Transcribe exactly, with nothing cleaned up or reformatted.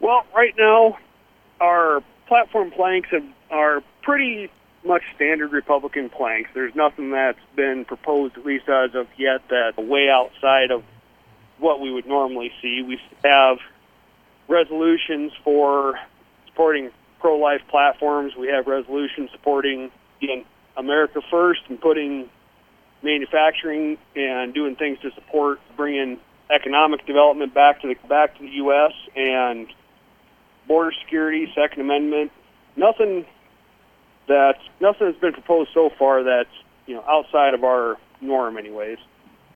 Well, right now, our platform planks have, are pretty much standard Republican planks. There's nothing that's been proposed, at least as of yet, that's way outside of what we would normally see. We have resolutions for supporting pro-life platforms. We have resolutions supporting again, America First and putting manufacturing and doing things to support bringing economic development back to the back to the U S and border security, Second Amendment. Nothing that's nothing that's been proposed so far that's you know outside of our norm, anyways.